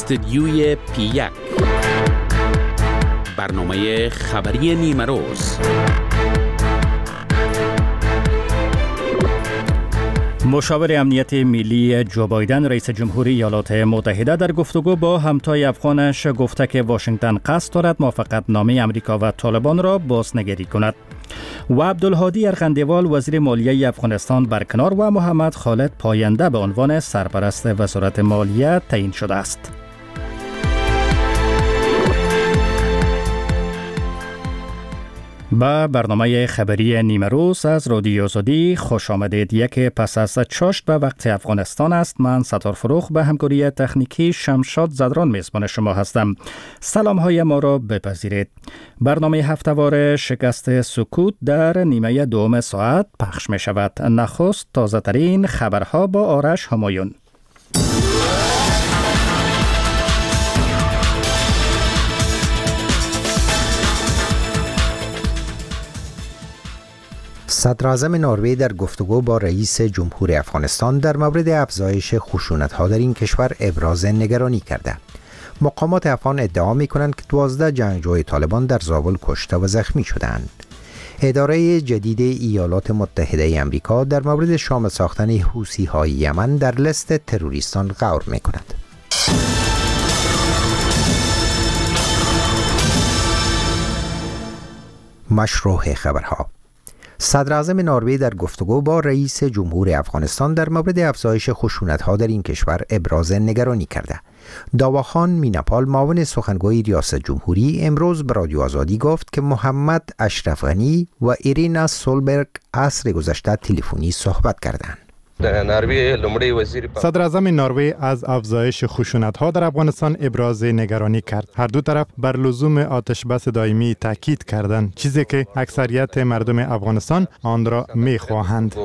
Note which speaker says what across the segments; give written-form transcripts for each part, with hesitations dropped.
Speaker 1: استدیوی P1 برنامه خبری نیمه روز.
Speaker 2: مشاور امنیت ملی جو بایدن رئیس جمهوری ایالات متحده در گفتگو با همتای افغانش گفته که واشنگتن قصد دارد موافقتنامه امریکا و طالبان را بازنگری کند. و عبدالهادی ارغندیوال وزیر مالیه افغانستان برکنار و محمد خالد پاینده به عنوان سرپرست وزارت مالیه تعیین شده است. با برنامه خبری نیمه روز از رادیو آزادی خوش آمدید. یک پس از چاشت به وقت افغانستان است. من ستار فروخ به همکاری تکنیکی شمشاد زدران میزبان شما هستم. سلام های ما را بپذیرید. برنامه هفته‌وار شکست سکوت در نیمه دوم ساعت پخش می شود. نخست تازه ترین خبرها با آرش همایون.
Speaker 3: صدراعظم نروژ در گفتگو با رئیس جمهوری افغانستان در مورد افزایش خشونت‌ها در این کشور ابراز نگرانی کرده. مقامات افغان ادعا می‌کنند که 12 جنگجوی طالبان در زابل کشته و زخمی شدند. اداره جدید ایالات متحده آمریکا در مورد شامل ساختن حوثی‌های یمن در لیست تروریستان غور می‌کند. مشروع خبرها. صدراعظم نروژ در گفتگو با رئیس جمهوری افغانستان در مورد افزایش خشونت‌ها در این کشور ابراز نگرانی کرده. داواخان میناپال معاون سخنگوی ریاست جمهوری امروز به رادیو آزادی گفت که محمد اشرف غنی و ایرینا سولبرگ عصر گذشته تلفنی صحبت کردند.
Speaker 4: صدر اعظم نروژ از افزایش خشونت‌ها در افغانستان ابراز نگرانی کرد. هر دو طرف بر لزوم آتش بس دائمی تاکید کردند، چیزی که اکثریت مردم افغانستان آن را می‌خواهند.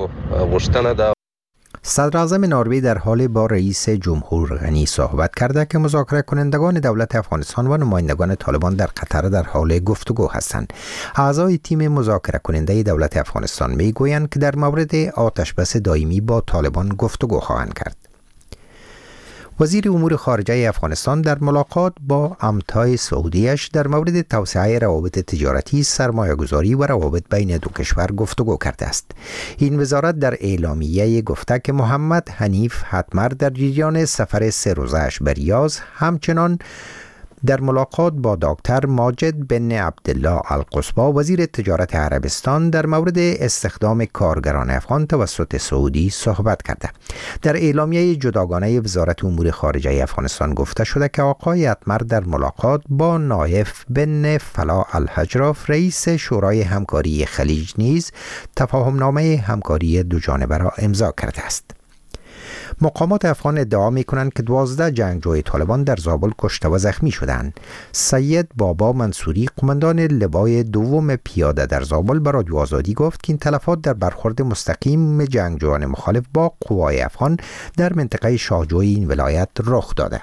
Speaker 3: صدر اعظم نروژ در حال با رئیس جمهور غنی صحبت کرده که مذاکره کنندگان دولت افغانستان و نمایندگان طالبان در قطر در حال گفتگو هستند. اعضای تیم مذاکره کننده دولت افغانستان میگویند که در مورد آتش بس دائمی با طالبان گفتگو خواهند کرد. وزیر امور خارجه افغانستان در ملاقات با همتای سعودیش در مورد توسعه روابط تجارتی، سرمایه‌گذاری و روابط بین دو کشور گفتگو کرده است. این وزارت در اعلامیه گفته که محمد حنیف حتمر در جریان سفر 3 روزه‌اش به ریاض همچنان در ملاقات با دکتر ماجد بن عبدالله القصبا وزیر تجارت عربستان در مورد استخدام کارگران افغان توسط سعودی صحبت کرده. در اعلامیه جداگانه وزارت امور خارجه افغانستان گفته شده که آقای حتمر در ملاقات با نایف بن فلا الحجراف رئیس شورای همکاری خلیج نیز تفاهمنامه همکاری دو جانبه را امضا کرده است. مقامات افغان ادعا می‌کنند که 12 جنگجوی طالبان در زابل کشته و زخمی شدند. سید بابا منصوری قماندان لوای دوم پیاده در زابل به رادیو آزادی گفت که این تلفات در برخورد مستقیم جنگجویان مخالف با قوای افغان در منطقه شاهجوی این ولایت رخ داده.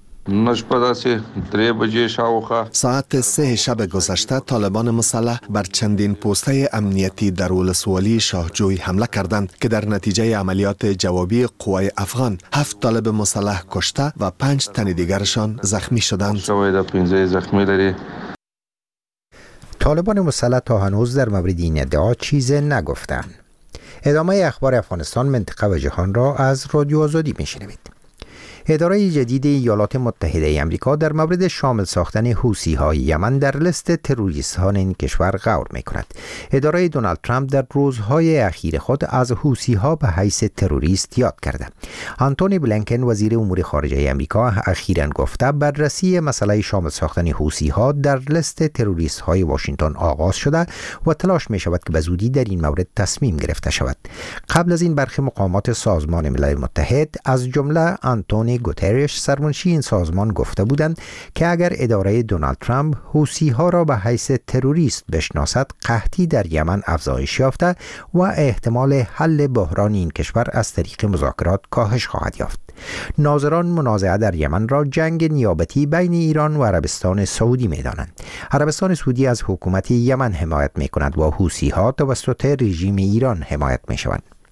Speaker 5: ساعت 3 شب گذشته طالبان مسلح بر چندین پوسته امنیتی در ولسوالی شاهجوی حمله کردند که در نتیجه عملیات جوابی قوای افغان 7 طالب مسلح کشته و 5 تن دیگرشان زخمی شدند.
Speaker 3: طالبان مسلح تا هنوز در مورد این ادعا چیزی نگفتند. ادامه اخبار افغانستان، منطقه و جهان را از رادیو آزادی میشنوید. اداره جدید ایالات متحده آمریکا در مورد شامل ساختن حوثی‌های یمن در لیست تروریستان این کشور غور می‌کند. اداره دونالد ترامپ در روزهای اخیر خود از حوثی‌ها به حیث تروریست یاد کرده. آنتونی بلینکن وزیر امور خارجه آمریکا اخیراً گفته بررسی مسئله شامل ساختن حوثی‌ها در لیست تروریست‌های واشنگتن آغاز شده و تلاش می‌شود که به زودی در این مورد تصمیم گرفته شود. قبل از این برخی مقامات سازمان ملل متحد از جمله آنتونی گوترش سرمنشی این سازمان گفته بودند که اگر اداره دونالد ترامپ حوثی‌ها را به حیث تروریست بشناسد، قحطی در یمن افزایش یافته و احتمال حل بحران این کشور از طریق مذاکرات کاهش خواهد یافت. ناظران منازعه در یمن را جنگ نیابتی بین ایران و عربستان سعودی می‌دانند. عربستان سعودی از حکومت یمن حمایت می‌کند و حوثی‌ها توسط رژیم ایران حمایت می‌شوند.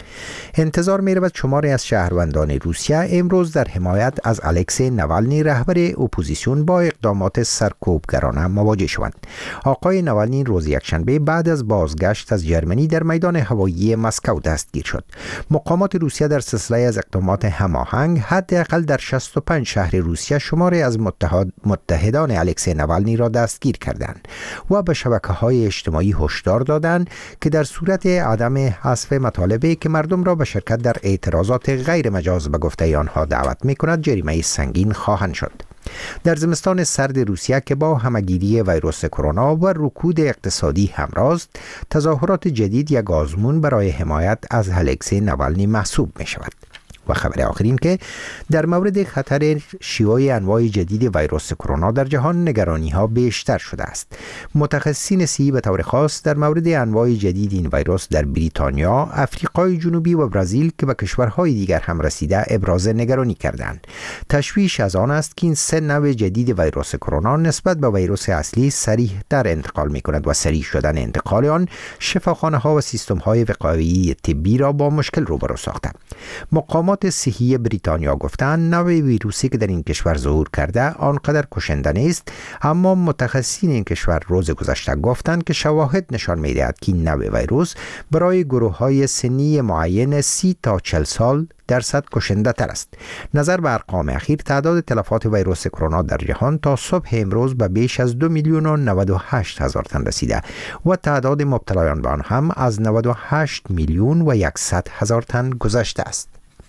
Speaker 3: انتظار می‌رود شماری از شهروندان روسیه امروز در حمایت از الکسی نوالنی رهبر اپوزیسیون با اقدامات سرکوبگرانه مواجه شوند. آقای نوالنی روز یکشنبه بعد از بازگشت از جرمنی در میدان هوایی مسکو دستگیر شد. مقامات روسیه در سلسله از اقدامات هماهنگ حداقل در 65 شهر روسیه شماری از متحدان الکسی نوالنی را دستگیر کردند و به شبکه‌های اجتماعی هشدار دادند که در صورت عدم حذف مطالبی که مردم را به شرکت در اعتراضات غیر مجاز به گفته آنها دعوت می‌کند جریمه سنگین خواهند شد. در زمستان سرد روسیه که با همگیری ویروس کرونا و رکود اقتصادی همراه است، تظاهرات جدید یک آزمون برای حمایت از الکسی نوالنی محسوب می‌شود. و خبر آخرین که در مورد خطر شیوع انواع جدید ویروس کرونا در جهان نگرانی ها بیشتر شده است. متخصصین صحی به طور خاص در مورد انواع جدید این ویروس در بریتانیا، آفریقای جنوبی و برزیل که به کشورهای دیگر هم رسیده ابراز نگرانی کردند. تشویش از آن است که این سه نوع جدید ویروس کرونا نسبت به ویروس اصلی سریع تر انتقال می کند و سریع شدن انتقال آن شفاخانه ها و سیستم های وقایعی طبی را با مشکل روبرو ساخته. مقامات صحی بریتانیا گفتند نوع ویروسی که در این کشور ظهور کرده آنقدر کشنده نیست، اما متخصصین این کشور روز گذشته گفتند که شواهد نشان می‌دهد که این نوع ویروس برای گروه‌های سنی معین 30 تا 40 سال درصد کشنده تر است. نظر به ارقام اخیر تعداد تلفات ویروس کرونا در جهان تا صبح امروز به بیش از 2,098,000 تن رسیده و تعداد مبتلایان به آن هم از 98,100,000 تن گذشته است.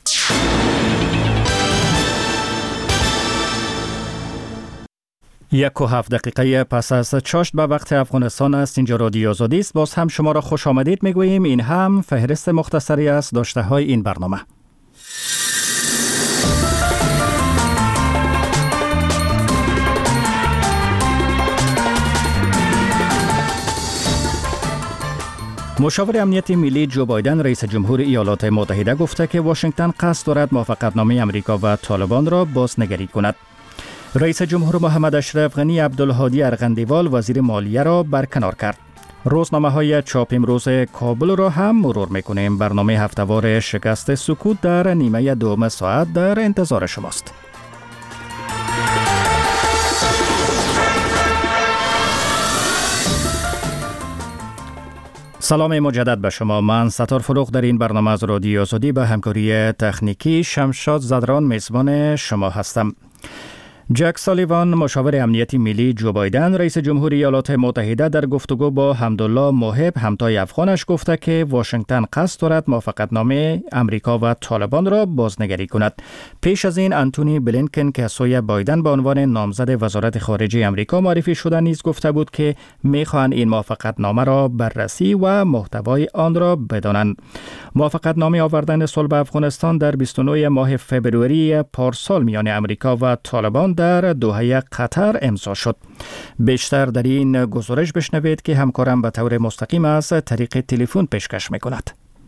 Speaker 2: 1:07 دقیقه پس از چاشت به وقت افغانستان است. اینجا رادیو آزادی است. باز هم شما را خوش آمدید میگوییم. این هم فهرست مختصری است داشته های این برنامه. مشاور امنیت ملی جو بایدن رئیس جمهور ایالات متحده گفته که واشنگتن قصد دارد موافقتنامه امریکا و طالبان را بازنگری کند. رئیس جمهور محمد اشرف غنی عبدالهادی ارغندیوال وزیر مالیه را برکنار کرد. روزنامه‌های چاپ امروز کابل را هم مرور می‌کنیم. برنامه هفته‌وار شکست سکوت در نیمه دوم ساعت در انتظار شماست. سلام مجدد به شما. من ستار فروغ در این برنامه از رادیو آزادی به همکاری تکنیکی شمشاد زدران میزبان شما هستم. جک سالیوان مشاور امنیتی ملی جو بایدن رئیس جمهور ایالات متحده در گفتگو با حمدالله محب همتای افغانش گفته که واشنگتن قصد دارد موافقتنامه امریکا و طالبان را بازنگری کند. پیش از این انتونی بلینکن که سوی بایدن به عنوان نامزد وزارت خارجه امریکا معرفی شده نیز گفته بود که می‌خواهند این موافقتنامه را بررسی و محتوای آن را بدانند. موافقتنامه آوردن صلح افغانستان در 29 ماه فوریه پارسال میان امریکا و طالبان در دوحه قطر امضا شد. بیشتر در این گزارش بشنوید که همکارم به طور مستقیم از طریق تلفن پیشکش می‌کند.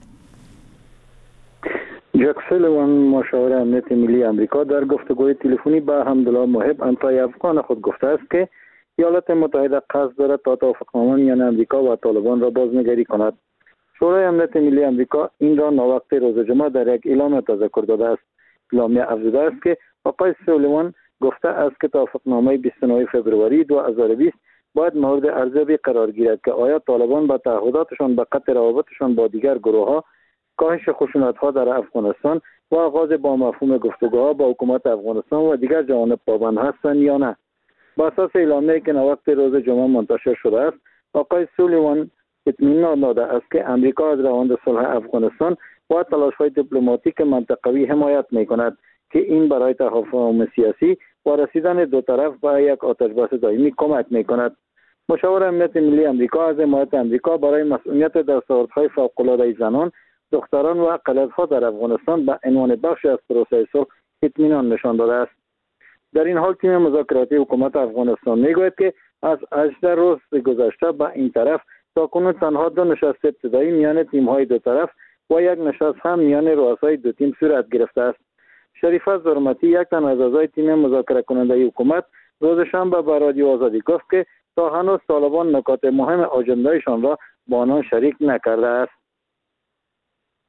Speaker 6: جک سالیوان مشاور امنیت ملی آمریکا در گفتگوی تلفنی با حمدالله محب همتای افغان خود گفته است که ایالات متحده قصد دارد تا توافقنامه میان آمریکا و طالبان را بازنگری کند. شورای امنیت ملی آمریکا این را ناوقت روز جمعه در یک اعلامیه تذکر داده است. اعلامیه افزوده است که آقای سالیوان گفته است که توافقنامه 29 فوریه 2020 باید مورد ارزیابی قرار گیرد که آیا طالبان با تعهداتشان به قطع روابطشان با دیگر گروه‌ها، کاهش خشونت‌ها در افغانستان و آغاز با مفهوم گفتگوها با حکومت افغانستان و دیگر جوانب پابند هستند یا نه. بر اساس اعلامیه‌ای که وقت روز جمعه منتشر شده است، آقای سالیوان اطمینان داده است که امریکا از روند صلح افغانستان و تلاش‌های دیپلماتیک منطقوی حمایت می‌کند که این برای تفاهم سیاسی و رسیدن دو طرف به یک آتش‌بس دائمی کمک می‌کند. مشاور امنیت ملی آمریکا از حمایت آمریکا برای مسئولیت دستاوردهای فوق‌العاده زنان، دختران و اقلیت‌ها در افغانستان به عنوان بخشی از پروسه صلح اطمینان نشان داده است. در این حال تیم مذاکراتی حکومت افغانستان میگوید که از 18 روز گذشته به این طرف تاکنون تنها 2 نشست ابتدایی میان تیم‌های دو طرف و یک نشست هم میان رؤسای دو تیم صورت گرفته است. شریفه زرمتی یک تن از اعضای تیم مذاکره کننده حکومت روز شنبه به رادیو آزادی گفت که تا هنوز طالبان نکات مهم آژنده‌شان را با آنان شریک نکرده است.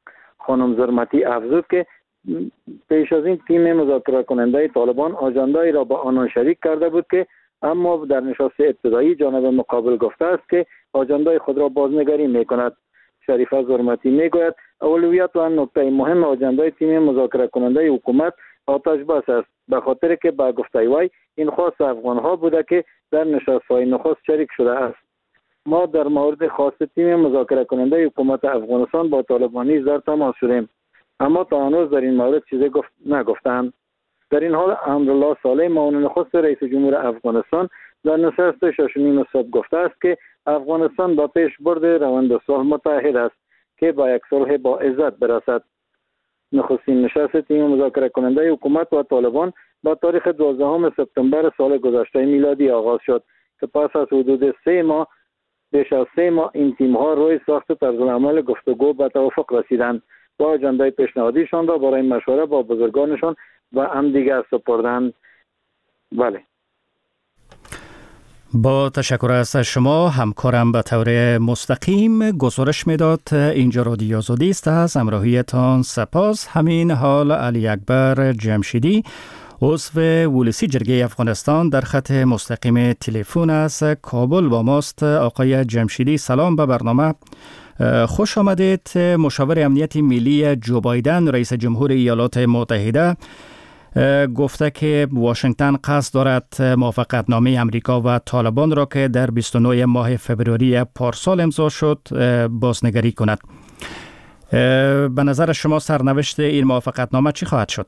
Speaker 6: خانم زرمتی افزود که پیش از این تیم مذاکره کننده طالبان آژانده‌ای را با آنان شریک کرده بود که اما در نشست ابتدایی جانب مقابل گفته است که آژانده خود را بازنگری می‌کند. شریفه زرمتی میگوید اولویت و نکته مهم آژانده تیم مذاکره کننده حکومت آتش بس است، به خاطر که با گفته وی این خاص افغان‌ها بوده که در نشست‌های نخست شریک شده است. ما در مورد خاص تیم مذاکره کننده حکومت افغانستان با طالبانی در تماس شدیم، اما تا هنوز در این مورد چیزی نگفتند. در این حال امرالله صالح معاون نخست رئیس جمهور افغانستان در نشست 6 صبح گفته است که افغانستان با پیشبرد روند صلح متعهد است که با یک صلح با عزت برسد. نخستین نشست تیم مذاکره کننده حکومت و طالبان با تاریخ 12 سپتامبر سال گذشته میلادی آغاز شد که پس از حدود بیش از 3 ماه این تیم ها روی ساخت طرزالعمل گفتگو به توافق رسیدند و آژانده پیشنهادیشان را برای مشوره با بزرگانشان و همدیگر سپردند. بله.
Speaker 2: با تشکر از شما همکارم به طور مستقیم گزارش میداد. اینجا رادیو آزادی است. از همراهیتان سپاس. همین حال علی اکبر جمشیدی عضو ولسی جرگه افغانستان در خط مستقیم تلفن از کابل با ماست. آقای جمشیدی سلام به برنامه. خوش آمدید. مشاور امنیت ملی جو بایدن رئیس جمهور ایالات متحده گفته که واشنگتن قصد دارد موافقتنامه امریکا و طالبان را که در 29 ماه فوریه پارسال امضا شد بازنگری کند. به نظر شما سرنوشت این موافقتنامه چی خواهد شد؟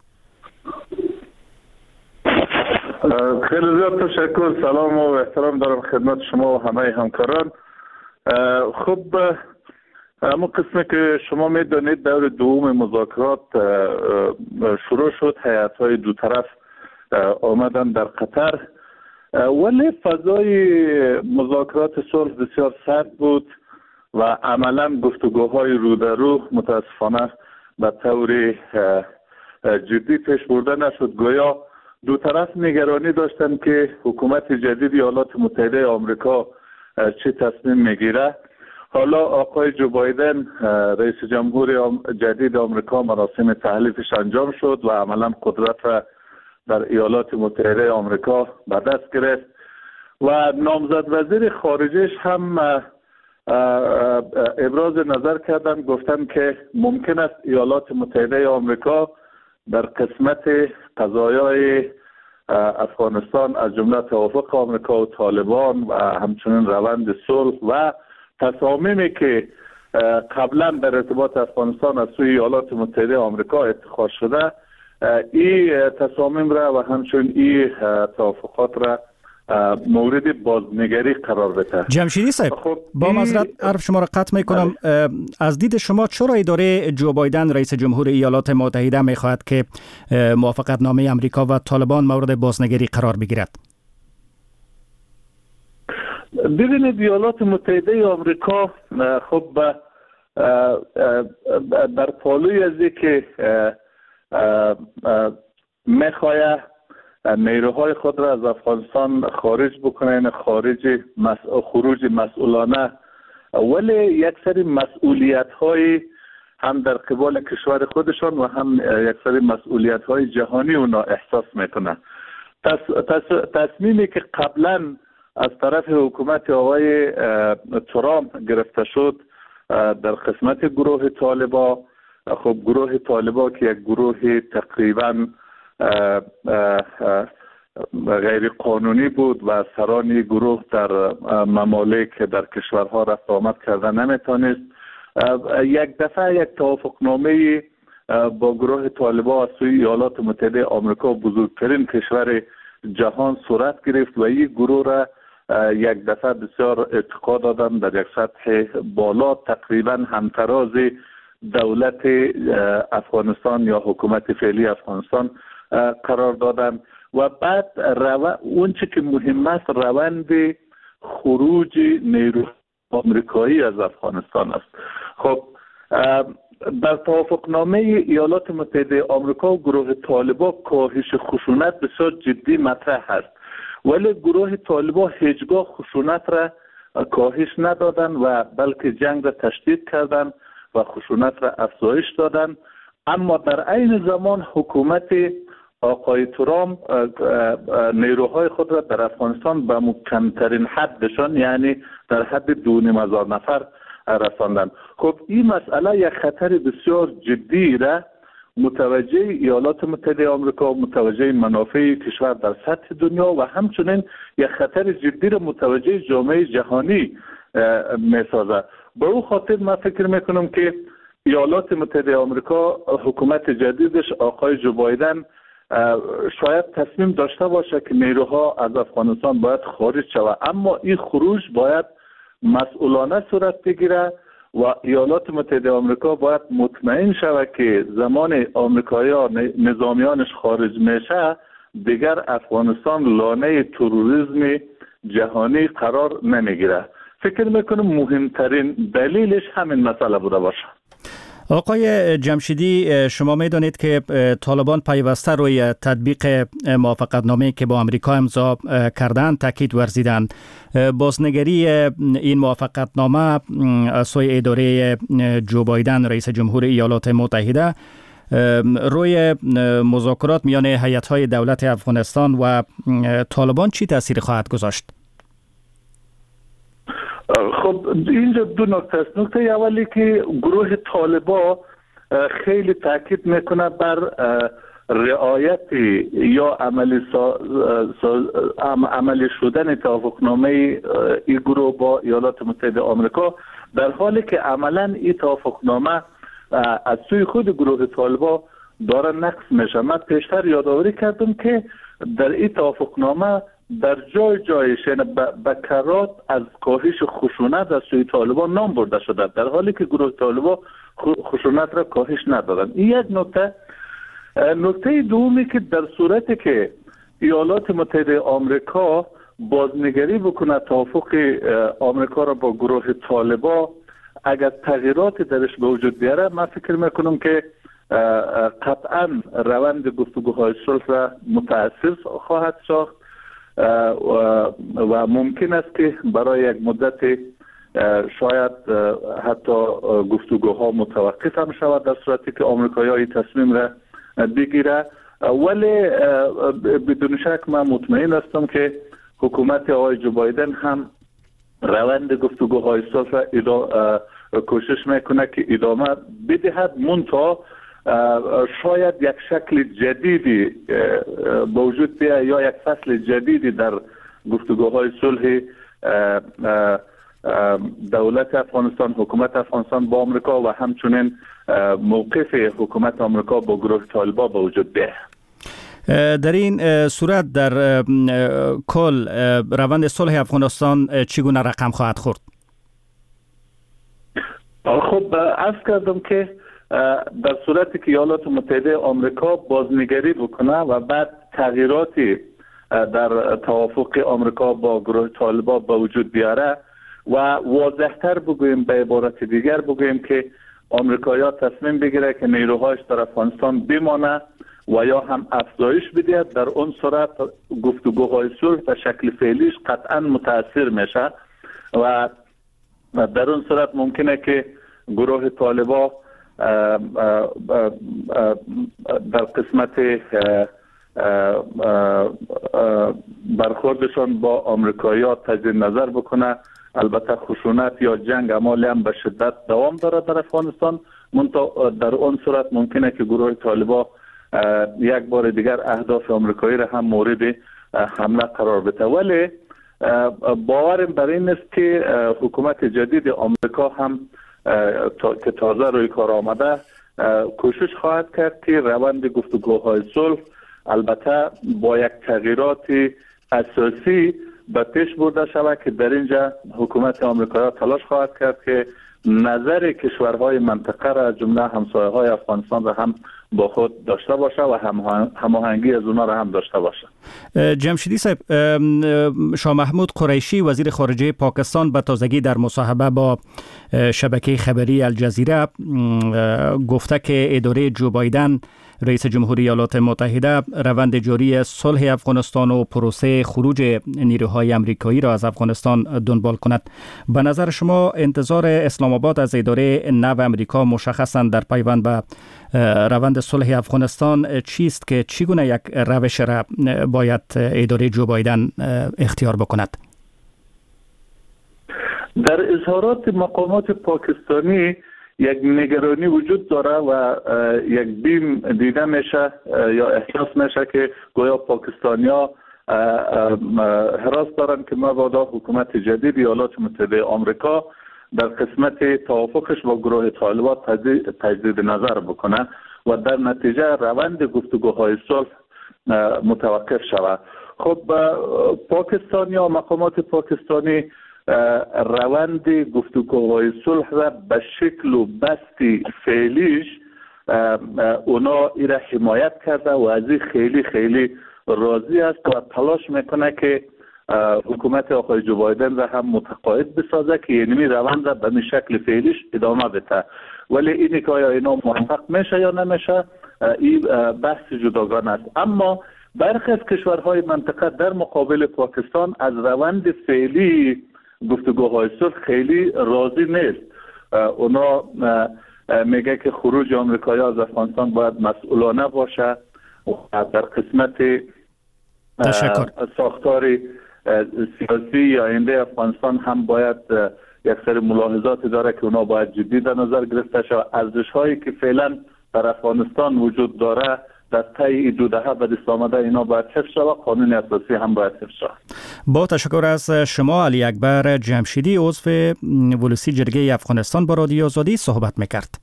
Speaker 7: خیلی زیاد تشکر. سلام و احترام دارم خدمت شما و همه همکاران. خب اما قسمی که شما میدانید دور دوم مذاکرات شروع شد. هیئت‌های دو طرف آمدن در قطر، ولی فضای مذاکرات صلح بسیار سرد بود و عملا گفتگوهای رو در رو متاسفانه به طور جدی پیش برده نشد. گویا دو طرف نگرانی داشتند که حکومت جدید ایالات متحده آمریکا چه تصمیم میگیره. حالا آقای جو بایدن رئیس جمهور جدید آمریکا مراسم تحلیفش انجام شد و عملا قدرت را در ایالات متحده آمریکا به دست گرفت و نامزد وزیر خارجهش هم ابراز نظر کردن، گفتن که ممکن است ایالات متحده آمریکا در قسمت قضایای افغانستان از جمله توافق آمریکا و طالبان و همچنین روند صلح و تصامیمی که قبلا در ارتباط افغانستان از سوی ایالات متحده آمریکا اتخاذ شده، این تصامیم را و همچنین این توافقات را مورد بازنگری قرار بده.
Speaker 2: جمشیدی صاحب،
Speaker 7: خب
Speaker 2: با معذرت حرف شما را قطع میکنم. از دید شما چرا اداره جو بایدن رئیس جمهور ایالات متحده میخواهد که موافقتنامه امریکا و طالبان مورد بازنگری قرار بگیرد؟
Speaker 7: ببینید ایالات متحده آمریکا خب در پالوی از که میخواهد نیروهای خود را از افغانستان خارج بکنه، خروج مسئولانه، ولی یک سری مسئولیت های هم در قبال کشور خودشان و هم یک سری مسئولیت های جهانی اونا احساس میکنه. تصمیمی که قبلا از طرف حکومت آقای ترامپ گرفته شد در قسمت گروه طالبا، خب گروه طالبا که یک گروه تقریبا غیر قانونی بود و سران گروه در ممالک در کشورها رفت آمد کردن نمیتونست، یک دفعه یک توافقنامه با گروه طالبا از سوی ایالات متحده آمریکا، بزرگترین کشور جهان، صورت گرفت و این گروه را یک دفعه بسیار ارتقا دادن در یک سطح بالا، تقریبا همتراز دولت افغانستان یا حکومت فعلی افغانستان قرار دادن و بعد اون چی که مهم است روند خروج نیروی آمریکایی از افغانستان است. خب در توافقنامه ایالات متحده آمریکا و گروه طالبا کاهش خشونت بسیار جدی مطرح است، ولی گروه طالبا هیچگاه خشونت را کاهش ندادن و بلکه جنگ را تشدید کردن و خشونت را افزایش دادن. اما در عین زمان حکومت آقای ترامپ نیروهای خود را در افغانستان به کمترین حدشان، یعنی در حد 2,500 نفر رساندن. خب این مسئله یک خطر بسیار جدی را متوجه ایالات متحده آمریکا، متوجه منافع کشور در سطح دنیا و همچنین یک خطر جدی را متوجه جامعه جهانی میسازه. به او خاطر من فکر میکنم که ایالات متحده آمریکا، حکومت جدیدش آقای جو بایدن شاید تصمیم داشته باشه که نیروها از افغانستان باید خارج شود، اما این خروج باید مسئولانه صورت بگیره و ایالات متحده آمریکا باید مطمئن شود که زمان آمریکایی‌ها نظامیانش خارج میشه دیگر افغانستان لانه تروریسم جهانی قرار نمیگیره. فکر میکنم مهمترین دلیلش همین مسئله بوده باشه.
Speaker 2: آقای جمشیدی، شما میدانید که طالبان پیوسته روی تطبیق موافقتنامه‌ای که با آمریکا امضا کردند تاکید ورزیدند. بازنگری این موافقتنامه از سوی اداره جو بایدن رئیس جمهور ایالات متحده روی مذاکرات میان هیئت‌های دولت افغانستان و طالبان چی تاثیر خواهد گذاشت؟
Speaker 7: خب اینجا دو نکته است. نکته اولی که گروه طالبان خیلی تاکید میکنه بر رعایت یا عملی شدن توافقنامه این گروه با ایالات متحده آمریکا، در حالی که عملا این توافقنامه از سوی خود گروه طالبان داره نقض میشه. من پیشتر یادآوری کردم که در این توافقنامه در جایش به کرات از کاهش خشونت از سوی طالبان نام برده شده، در حالی که گروه طالبان خشونت را کاهش ندادن. این یک نکته. نکته دومی که در صورتی که ایالات متحده آمریکا بازنگری بکنه توافق آمریکا را با گروه طالبان، اگر تغییرات درش به وجود بیاره، من فکر میکنم که قطعا روند گفتگوهای صلح را متأثر خواهد ساخت و ممکن است که برای یک مدت شاید حتی گفتگوها متوقف هم شود در صورتی که آمریکایی‌ها این تصمیم را بگیره. ولی بدون شک من مطمئن هستم که حکومت آقای جو بایدن هم روند گفتگوهای صلح را کوشش میکنه که ادامه بدهد، منتها شاید یک شکل جدیدی به وجود بیاید یا یک فصل جدیدی در گفتگوهای صلح دولت افغانستان، حکومت افغانستان با آمریکا و همچنین موقف حکومت آمریکا با گروه طالبان به وجود بیاید.
Speaker 2: در این صورت در کل روند صلح افغانستان چگونه رقم خواهد خورد؟
Speaker 7: خب عرض کردم که در صورتی که ایالات متحده آمریکا بازنگری بکنه و بعد تغییراتی در توافق آمریکا با گروه طالبان به وجود بیاره و واضح‌تر بگوییم، به عبارت دیگر بگوییم که آمریکایی‌ها تصمیم بگیره که نیروهایش در افغانستان بمانه و یا هم افزایش بده، در اون صورت گفتگوهای صلح به شکل فعلیش قطعا متاثر میشه و در اون صورت ممکنه که گروه طالبان در قسمت برخوردشان با آمریکایی‌ها تجدید نظر بکنه. البته خشونت یا جنگ اعمالی هم به شدت دوام داره در افغانستان، منتها در اون صورت ممکنه که گروه طالبان یک بار دیگر اهداف آمریکایی را هم مورد حمله قرار بده. ولی باورم بر این است که حکومت جدید آمریکا هم که تازه روی کار آمده کوشش خواهد کرد که روند گفتگوهای صلح البته با یک تغییرات اساسی به پیش برده شود که در اینجا حکومت آمریکا تلاش خواهد کرد که نظر کشورهای منطقه را جمله همسایه‌های افغانستان را هم با خود داشته باشه و هماهنگی از اونا را هم داشته باشه.
Speaker 2: جمشیدی صاحب، شاه محمود قریشی وزیر خارجه پاکستان به تازگی در مصاحبه با شبکه خبری الجزیره گفته که اداره جو بایدن رئیس جمهوری ایالات متحده روند جاری صلح افغانستان و پروسه خروج نیروهای آمریکایی را از افغانستان دنبال کند. به نظر شما انتظار اسلام آباد از اداره نو آمریکا مشخصاً در پیوند به روند صلح افغانستان چیست که چگونه یک روش را باید اداره جو بایدن اختیار بکند؟
Speaker 7: در اظهارات مقامات پاکستانی یک نگرانی وجود داره و یک بیم دیده میشه یا احساس میشه که گویا پاکستانیا حراس دارن که مبادا حکومت جدید ایالات متحده آمریکا در قسمت توافقش با گروه طالبان تجدید نظر بکنه و در نتیجه روند گفتگوهای صلح متوقف شود. خب پاکستانیا مقامات پاکستانی روند گفتگوهای صلح را به شکل و بستی فعلیش اونا ایره حمایت کرده و از این خیلی راضی است و تلاش میکنه که حکومت آقای جو بایدن را هم متقاعد بسازه که یعنی روند را به این شکل فعلیش ادامه بده. ولی اینی که آیا اینا موفق میشه یا نمیشه این بحث جداگانه است. اما برخی از کشورهای منطقه در مقابل پاکستان از روند فعلی گفتگوهای صلح خیلی راضی نیست. اونا میگه که خروج آمریکایی از افغانستان باید مسئولانه باشه و در قسمت ساختار سیاسی یا آینده افغانستان هم باید یک سری ملاحظات داره که اونا باید جدی در نظر گرفته شود. ارزش هایی که فعلا در افغانستان وجود داره در طی 2 دهه بعد اسلام آمده اینا باید حفظ شود، قانون اساسی هم باید حفظ شود.
Speaker 2: با تشکر از شما علی اکبر جمشیدی عضو ولسی جرگه افغانستان با رادیو آزادی صحبت میکرد.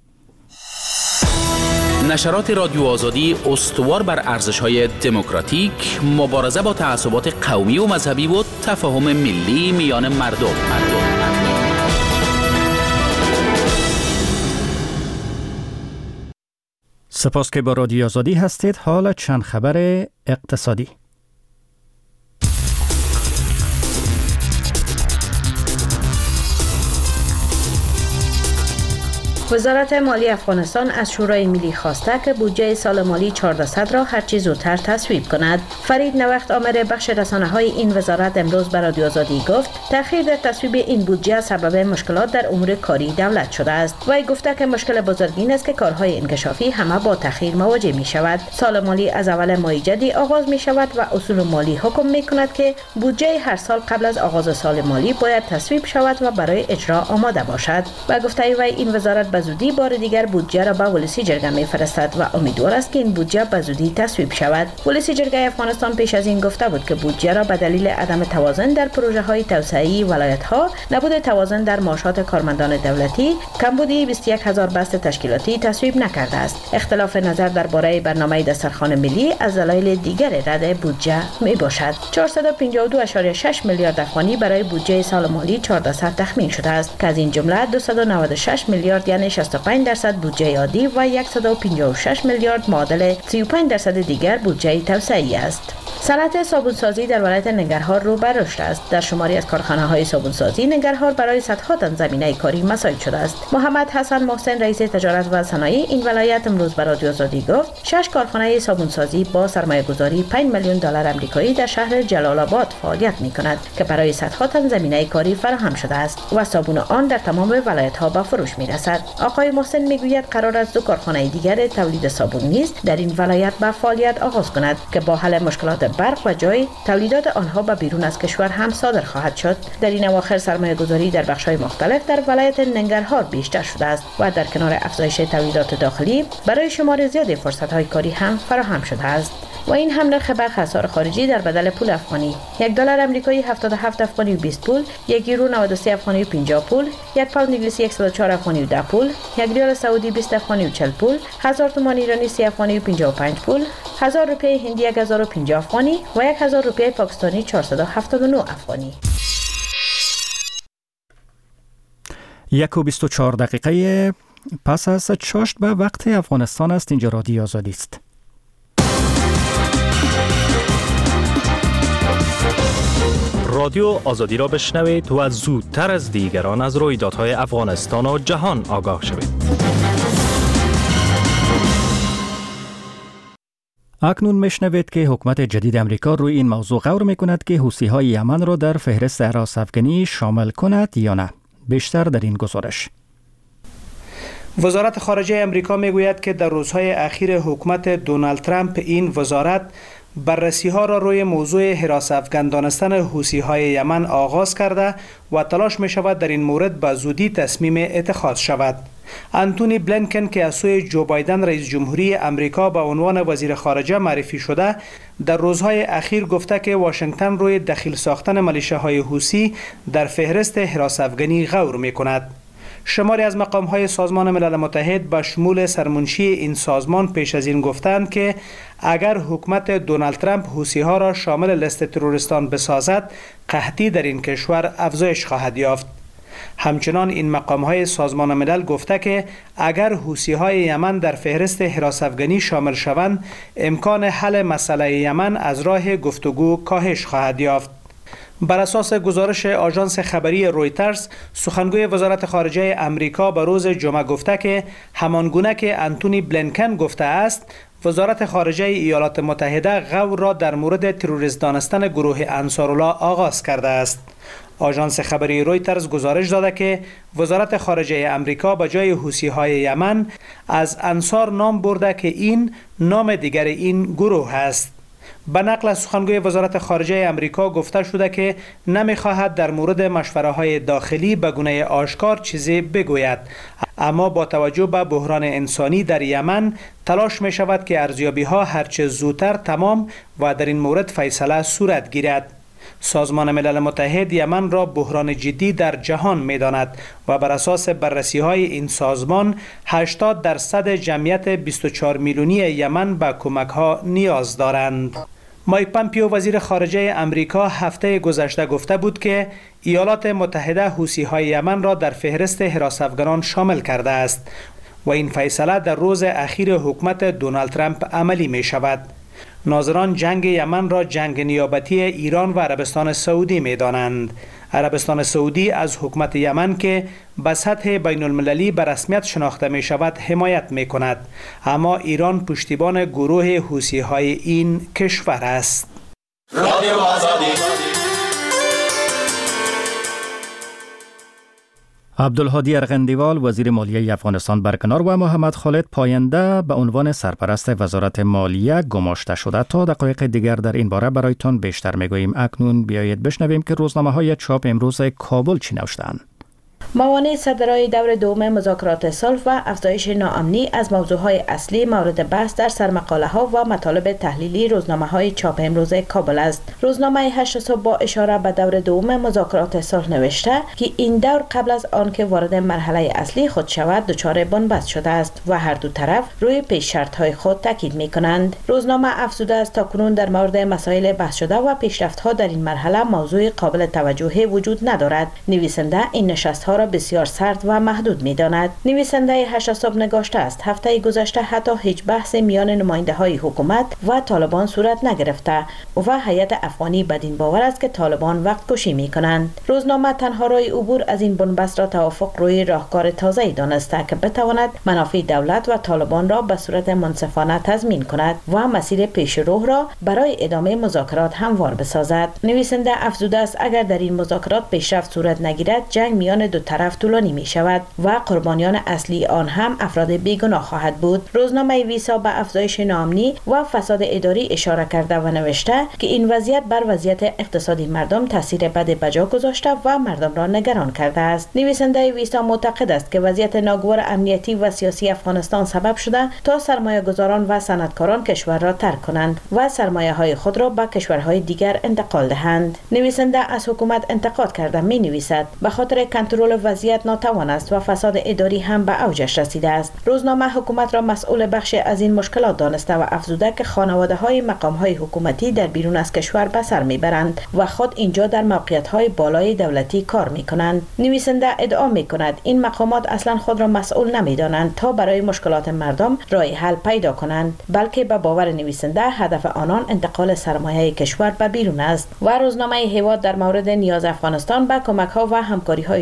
Speaker 1: نشرات رادیو آزادی استوار بر ارزش‌های دموکراتیک، مبارزه با تعصبات قومی و مذهبی و تفاهم ملی میان مردم.
Speaker 2: سپاس که با رادیو آزادی هستید. حالا چند خبر اقتصادی.
Speaker 8: وزارت مالی افغانستان از شورای ملی خواسته که بودجه سال مالی 1400 را هرچی زودتر تصویب کند. فرید نوخت آمر بخش رسانه‌های این وزارت امروز به رادیو آزادی گفت تأخیر در تصویب این بودجه سبب مشکلات در امور کاری دولت شده است. وی گفته که مشکل بزرگ این است که کارهای انکشافی همه با تأخیر مواجه می شود. سال مالی از اول ماه جدی آغاز می شود و اصول مالی حکم می کند که بودجه هر سال قبل از آغاز سال مالی باید تصویب شود و برای اجرا آماده باشد. و گفته وی این وزارت به زودی بار دیگر بودجه را به ولسی جرگه می‌فرستد و امیدوار است که این بودجه به زودی تصویب شود. ولسی جرگه افغانستان پیش از این گفته بود که بودجه را به دلیل عدم توازن در پروژه‌های توسعه‌ای ولایت‌ها، نبود توازن در معاشات کارمندان دولتی، کمبودی 21000 بست تشکیلاتی تصویب نکرده است. اختلاف نظر درباره برنامه دسترخوان ملی از دلایل دیگر رد بودجه میباشد. 452.6 میلیارد افغانی برای بودجه سال مالی 1400 تخمین شده است که از این جمله 296 میلیارد یعنی 65% بودجه عادی و 156 میلیارد معادل 35% دیگر بودجه توسعه‌ای است. صنعت صابونسازی در ولایت ننگرهار رو به رشد است. در شماری از کارخانه‌های صابونسازی ننگرهار برای صدها تن زمینه کاری مساعد شده است. محمد حسن محسن رئیس تجارت و صنایع این ولایت امروز به رادیو آزادی گفت 6 کارخانه صابونسازی با سرمایه‌گذاری 5 میلیون دلار آمریکایی در شهر جلال آباد فعالیت می‌کند که برای صدها تن زمینه کاری فراهم شده است و صابون آن در تمام ولایت‌ها به فروش می‌رسد. آقای محسن میگوید قرار است 2 کارخانه دیگر تولید صابون نیز در این ولایت به فعالیت آغاز کند که با حل مشکلات برق و جای تولیدات آنها به بیرون از کشور هم صادر خواهد شد. در این اواخر سرمایه‌گذاری در بخش‌های مختلف در ولایت ننگرهار بیشتر شده است و در کنار افزایش تولیدات داخلی برای شمار زیاد فرصت‌های کاری هم فراهم شده است. و این هم نرخ برخ اسعار خارجی در بدل پول افغانی: 1 دلار آمریکایی 77 افغانی و 20 پول، 1 یورو 93 افغانی و 50 پول، 1 پوند انگلیسی 104 افغانی و 10 پول، 1 ریال سعودی 20 افغانی و 40 پول، 1000 تومان ایرانی 30 افغانی و 55 پول، 1000 روپیه هندی 1050 افغانی و 1000 روپیه پاکستانی 479 افغانی.
Speaker 2: 1:24 پس از چاشت به وقت افغانستان است. اینجا رادیو آزادی است.
Speaker 9: رادیو آزادی را بشنوید و زودتر از دیگران از رویدادهای افغانستان و جهان آگاه شوید.
Speaker 2: اکنون میشنوید که حکومت جدید امریکا روی این موضوع غور میکند که حوثی‌های یمن را در فهرست حراس‌افکنی شامل کند یا نه. بیشتر در این گزارش.
Speaker 10: وزارت خارجه امریکا میگوید که در روزهای اخیر حکومت دونالد ترامپ این وزارت بررسی‌ها را روی موضوع حراس افکن دانستن حوثی‌های یمن آغاز کرده و تلاش می‌شود در این مورد به زودی تصمیم اتخاذ شود. انتونی بلینکن که از سوی جو بایدن رئیس جمهوری امریکا به عنوان وزیر خارجه معرفی شده، در روزهای اخیر گفته که واشنگتن روی دخیل ساختن میلیشیاهای حوثی در فهرست حراس افکنی غور می‌کند. شماری از مقام‌های سازمان ملل متحد به شمول سرمنشی این سازمان پیش از این گفتند که اگر حکومت دونالد ترامپ حوثی‌ها را شامل لیست تروریستان بسازد، قحطی در این کشور افزایش خواهد یافت. همچنان این مقام‌های سازمان ملل گفته که اگر حوثی‌های یمن در فهرست حراس افکنی شامل شوند، امکان حل مسئله یمن از راه گفتگو کاهش خواهد یافت. بر اساس گزارش آژانس خبری رویترز، سخنگوی وزارت خارجه امریکا به روز جمعه گفته که همانگونه که انتونی بلینکن گفته است، وزارت خارجه ایالات متحده غور را در مورد تروریست دانستن گروه انصارالله آغاز کرده است. آژانس خبری رویترز گزارش داده که وزارت خارجه امریکا به جای حوثی‌های یمن از انصار نام برده که این نام دیگر این گروه است. به نقل از سخنگوی وزارت خارجه امریکا گفته شده که نمی‌خواهد در مورد مشوره‌های داخلی به گونه آشکار چیزی بگوید، اما با توجه به بحران انسانی در یمن تلاش می شود که ارزیابی‌ها هرچه زودتر تمام و در این مورد فیصله صورت گیرد. سازمان ملل متحد یمن را بحران جدی در جهان می داند و بر اساس بررسی‌های این سازمان 80% جمعیت 24 میلیونی یمن به کمک‌ها نیاز دارند. مایک پامپیو وزیر خارجه امریکا هفته گذشته گفته بود که ایالات متحده حوثی‌های یمن را در فهرست حراس افکنان شامل کرده است و این فیصله در روز اخیر حکومت دونالد ترامپ عملی می شود. ناظران جنگ یمن را جنگ نیابتی ایران و عربستان سعودی می دانند. عربستان سعودی از حکومت یمن که به سطح بین المللی به رسمیت شناخته می شود حمایت می کند، اما ایران پشتیبان گروه حوثی‌های این کشور است. رادیو آزادی.
Speaker 2: عبدالهادی ارغندیوال وزیر مالیه افغانستان برکنار و محمد خالد پاینده به عنوان سرپرست وزارت مالیه گماشته شده. تا دقایق دیگر در این باره برایتان بیشتر میگوییم. اکنون بیایید بشنویم که روزنامه‌های چاپ امروز کابل چی نوشتند.
Speaker 8: موانع صدرای دور دوم مذاکرات صلح و افزایش ناامنی از موضوعهای اصلی مورد بحث در سرمقاله ها و مطالب تحلیلی روزنامه های چاپ امروز کابل است. روزنامه 8 صبح با اشاره به دور دوم مذاکرات صلح نوشته که این دور قبل از آنکه وارد مرحله اصلی خود شود دچار بنبست شده است و هر دو طرف روی پیش شرط های خود تاکید می کنند. روزنامه افزوده است تاکنون در مورد مسائل بحث شده و پیشرفت ها در این مرحله موضوع قابل توجهی وجود ندارد. نویسنده این نشست ها را بسیار سرد و محدود می‌داند. نویسنده 8 صبح نگاشته است هفته گذشته حتی هیچ بحث میان نماینده‌های حکومت و طالبان صورت نگرفته و هیئت افغانی بدین باور است که طالبان وقت کشی می‌کنند. روزنامه تنها راه عبور از این بنبست را توافق روی راهکار تازه‌ای دانسته که بتواند منافع دولت و طالبان را به صورت منصفانه تضمین کند و مسیر پیشرو را برای ادامه مذاکرات هموار بسازد. نویسنده افزوده است اگر در این مذاکرات پیشرفت صورت نگیرد جنگ میان دو طرف طولانی می شود و قربانیان اصلی آن هم افراد بیگناه خواهد بود. روزنامه ویسا به افزایش ناامنی و فساد اداری اشاره کرده و نوشته که این وضعیت بر وضعیت اقتصادی مردم تاثیر بد بجا گذاشته و مردم را نگران کرده است. نویسنده ویسا معتقد است که وضعیت ناگوار امنیتی و سیاسی افغانستان سبب شده تا سرمایه‌گذاران و صنعتکاران کشور را ترک کنند و سرمایه‌های خود را به کشورهای دیگر انتقال دهند. نویسنده از حکومت انتقاد کرده می نویسد به خاطر کنترل وضعیت ناتوان است و فساد اداری هم به اوجش رسیده است. روزنامه حکومت را مسئول بخش از این مشکلات دانسته و افزوده که خانواده‌های مقام‌های حکومتی در بیرون از کشور به سر میبرند و خود اینجا در موقعیت‌های بالای دولتی کار میکنند. نویسنده ادعا میکند این مقامات اصلا خود را مسئول نمیدانند تا برای مشکلات مردم راه حل پیدا کنند، بلکه به باور نویسنده هدف آنان انتقال سرمایه کشور به بیرون است. و روزنامه هیواد در مورد نیاز افغانستان به کمک‌ها و همکاری‌های جامعه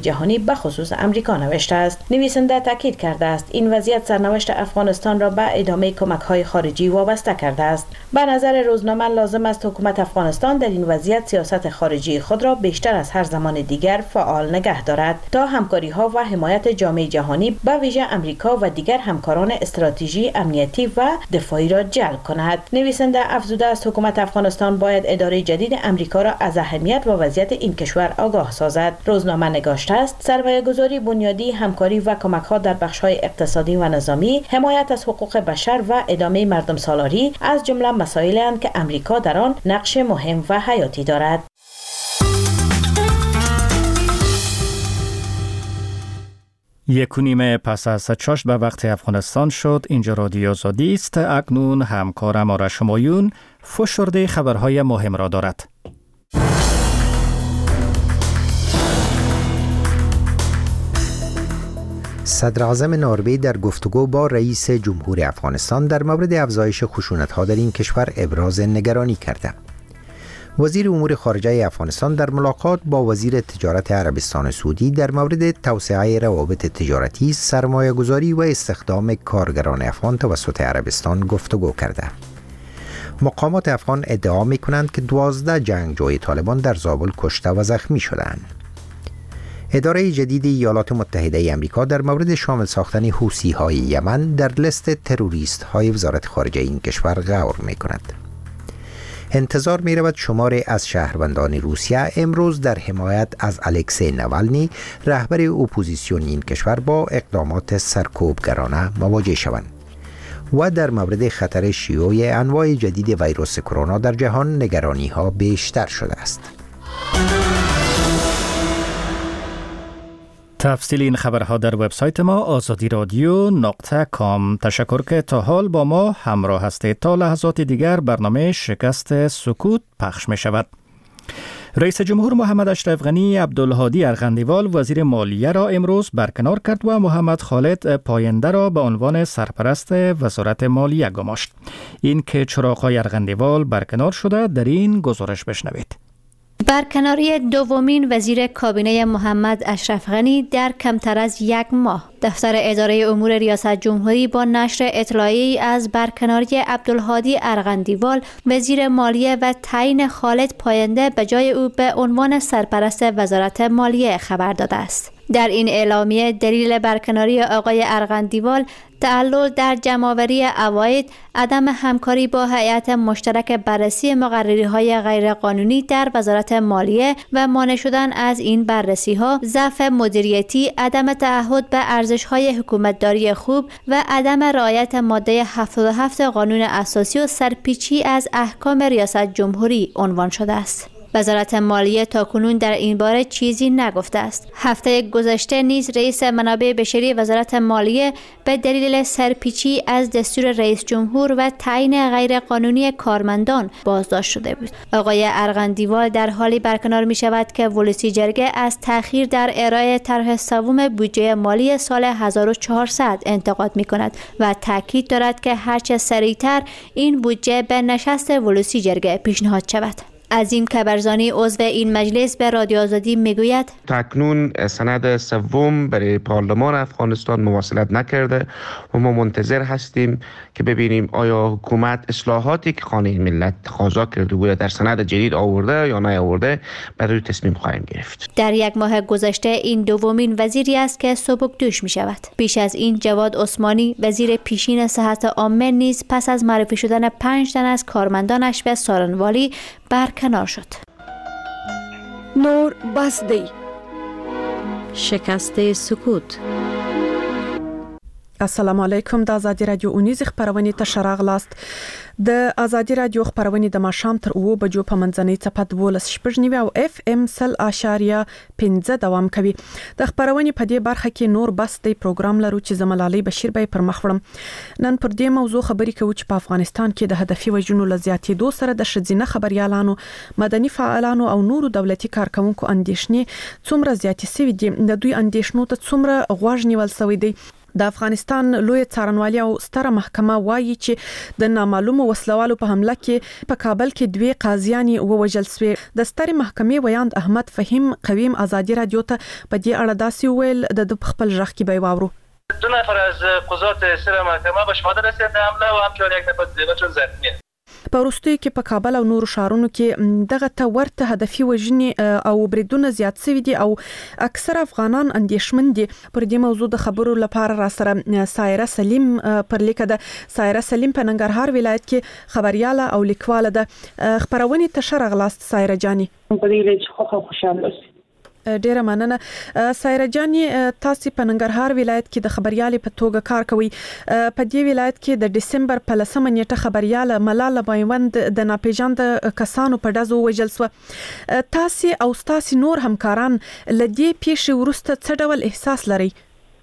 Speaker 8: جهانی به خصوص امریکا نوشته است. نویسنده تاکید کرده است این وضعیت سرنوشت افغانستان را به ادامه کمک‌های خارجی وابسته کرده است. به نظر روزنامه لازم است حکومت افغانستان در این وضعیت سیاست خارجی خود را بیشتر از هر زمان دیگر فعال نگه دارد تا همکاری‌ها و حمایت جامعه جهانی به ویژه امریکا و دیگر همکاران استراتژی امنیتی و دفاعی را جلب کند. نویسنده افزوده است حکومت افغانستان باید اداره جدید امریکا را از اهمیت و وضعیت این کشور آگاه سازد. روزنامه نگاشته است سرمایه‌گذاری بنیادی، همکاری و کمک‌ها در بخش‌های اقتصادی و نظامی، حمایت از حقوق بشر و ادامه مردم سالاری از جمله مسائلی اند که امریکا در آن نقش مهم و حیاتی دارد.
Speaker 2: 1:30 پس از 6 به وقت افغانستان شد. اینجا رادیو آزادی است. اکنون همکارم آرش همایون فشرده خبرهای مهم را دارد.
Speaker 3: صدر اعظم نروژ در گفتگو با رئیس جمهور افغانستان در مورد افزایش خشونت‌ها در این کشور ابراز نگرانی کرده. وزیر امور خارجه افغانستان در ملاقات با وزیر تجارت عربستان سعودی در مورد توسعه روابط تجارتی، سرمایه‌گذاری و استخدام کارگران افغان توسط عربستان گفتگو کرده. مقامات افغان ادعا می‌کنند که 12 جنگجوی طالبان در زابل کشته و زخمی شدند. اداره جدید ایالات متحده آمریکا در مورد شامل ساختن حوثی‌های یمن در لیست تروریست‌های وزارت خارجه این کشور غور می‌کند. انتظار می رود شماری از شهروندان روسیه امروز در حمایت از الکسی نوالنی رهبر اپوزیسیون این کشور با اقدامات سرکوبگرانه مواجه شوند و در مورد خطر شیوع انواع جدید ویروس کرونا در جهان نگرانی ها بیشتر شده است.
Speaker 2: تفصیل این خبرها در وبسایت ما azadi.radio.com. تشکر که تا حال با ما همراه هستید. تا لحظات دیگر برنامه شکست سکوت پخش می شود. رئیس جمهور محمد اشرف غنی عبدالهادی ارغندیوال وزیر مالیه را امروز برکنار کرد و محمد خالد پاینده را به عنوان سرپرست وزارت مالیه گماشت. این که چراغ‌های ارغندیوال برکنار شده در این گزارش بشنوید.
Speaker 11: برکناری دومین وزیر کابینه محمد اشرف غنی در کمتر از 1 ماه. دفتر اداره امور ریاست جمهوری با نشر اطلاعیه‌ای از برکناری عبدالهادی ارغندیوال وزیر مالیه و تعیین خالد پاینده به جای او به عنوان سرپرست وزارت مالیه خبر داده است. در این اعلامیه دلیل برکناری آقای ارغندیوال تعلل در جمع‌آوری عواید، عدم همکاری با هیئت مشترک بررسی مقرری‌های غیرقانونی در وزارت مالیه و مانع شدن از این بررسی‌ها، ضعف مدیریتی، عدم تعهد به ارزش‌های حکومتداری خوب و عدم رعایت ماده 77 قانون اساسی و سرپیچی از احکام ریاست جمهوری عنوان شده است. وزارت مالیه تاکنون در این باره چیزی نگفته است. هفته گذشته نیز رئیس منابع بشری وزارت مالیه به دلیل سرپیچی از دستور رئیس جمهور و تعیین غیرقانونی کارمندان بازداشت شده بود. آقای ارغندیوال در حالی برکنار می شود که ولسی جرگه از تأخیر در ارائه طرح سوم بودجه مالی سال 1400 انتقاد می کند و تاکید دارد که هرچه سریعتر این بودجه به نشست ولسی جرگه پیشنهاد شود. عظیم کبرزانی عضو این مجلس به رادیو آزادی میگوید
Speaker 12: تکنون سند سوم برای پارلمان افغانستان مواصلت نکرده و ما منتظر هستیم که ببینیم آیا حکومت اصلاحاتی که خانه ملت تقاضا کرده بوده در سند جدید آورده یا نه آورده، برای تصمیم خواهیم گرفت.
Speaker 11: در 1 ماه گذشته این دومین وزیری است که سبکدوش می شود. پیش از این جواد عثمانی وزیر پیشین صحت عامه نیز پس از معرفی شدن 5 تن از کارمندانش به سارنوالی برکنار شد.
Speaker 13: نور بسدی
Speaker 8: شکست سکوت.
Speaker 13: السلام علیکم. د آزادی رادیو اونیز خبرونه ته شراغلاست. د آزادی رادیو خبرونه د ماښام تر 2 بجو په منځنۍ څپه 12.9 او FM 100.5 دوام کوي. د خبرونه په دې برخه کې نور بس د پروګرام لرو چې زملالي بشیر به پر مخ وړم. نن پر دې موضوع خبرې کوو چې په افغانستان کې د هدفي وژنو لزیاتېدو سره د شذینه خبريالانو، مدني فعالانو او نورو دولتي کارکونکو اندیشنې څومره زیاتې شوې دي. د دوی اندیشنو ته څومره غوږ نیول شوی دی د افغانستان لوی څارنوالي او ستره محکمه وایي چې د نامعلومو وسلوالو په حمله کې په کابل کې 2 قاضیان ووژل شوي. د سترې محکمې ویاند احمد فهیم قویم ازادي رادیو ته په دې اړه داسې ویل د خپل ژغ کې به واورو.
Speaker 14: 2 نفر از قضات سر محکمه به شهادت رسیدند حمله و همچنین 1 نفر دیگر زخمی.
Speaker 13: په وروستیو کې په کابل او نورو ښارونو کې دغه ته ورته هدفي وژنې او بریدونه زیات شوي دي او اکثر افغانان اندېښمن دي. پر دې موضوع د خبرو لپاره را سره سایره سلیم پر لیکه ده. سایره سلیم په ننګرهار ولایت کې خبرياله او لیکواله ده. خبرونه ته راغلاست سایره جاني.
Speaker 15: په دې لږ خوشاله اوسئ.
Speaker 13: ډیره مننه. سایره جاني تاسو په ننګرهار ولایت کې د خبريالې په توګه کار کوي. په دې ولایت کې د دسمبر په 10 نیټه خبرياله ملاله بایوند د ناپېژاند کسانو په ډزو وژل شو. تاسو او تاسو نور همکاران لدې پیښې وروسته څه ډول احساس لري؟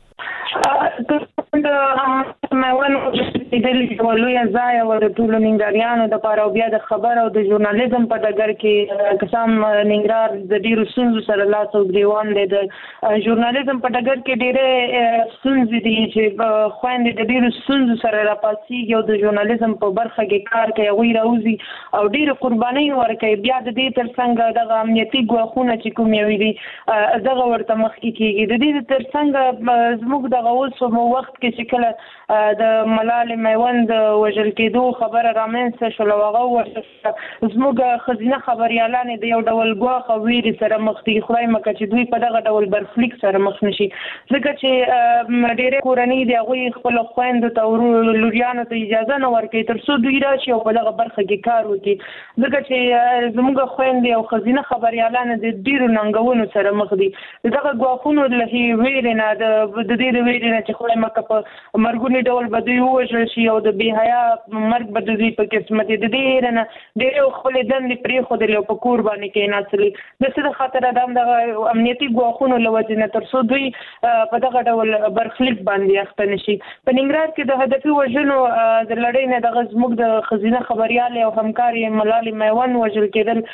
Speaker 15: د لوی ځای او د ټولو ننګریانو د پاره او بیا د خبر او د ژورنالیزم په ډګر کې قسم ننګرهار د ډیرو ستونزو سره لاس او ګریوان دی. د ژورنالیزم په ډګر کې ډیره ستونزې دي چې خويندې د ډیرو ستونزو سره راپاسيږي او د ژورنالیزم په برخه کې کار کوي او راوځي او ډیره قرباني ورکوي. بیا د دې ترڅنګ د امنیتي ګواښونه چې کوم یو دي دغه ورته مخ کې کیږي. د دې ترڅنګ زموږ د غوښ په وخت کې چې کله د ملال میوند وژل کېدو خبره رامنځته شول او هغه ورته زموږ خزینه خبريالان د یو ډول ګواښ او ویرې سره مخ دي. خدای مکه چې دوی په دغه ډول برخلیک سره مخ نشي ځکه چې ډېرې کورنۍ د هغوی خپل خویندو ته لوریانو ته اجازه نه ورکوي تر څو دوی راشي او په دغه برخه کې کار وکړي ځکه چې زموږ خویندې او خزینه خبريالان د ډېرو ننګونو سره مخ دي. دغه ګواښونو له ویرې نه د دې ویرې نه چې خدای مکه په مرګونی ډول به دوی ووژل شي او د بې حیا مرګ به د دوی په قسمت د دې نه ډېرې خپلې دندې پرېښودلې او په کور باندې کېناستلې. د څه د خاطره د امنیتي ګواښونو له وجې نه تر څو دوی په دغه ډول برخلیک باندې اخته نه شي. په ننګرهار کې د هدفي وژنو د لړۍ نه دغه زموږ د خزینه خبريالې او همکارې ملالې میوند وژل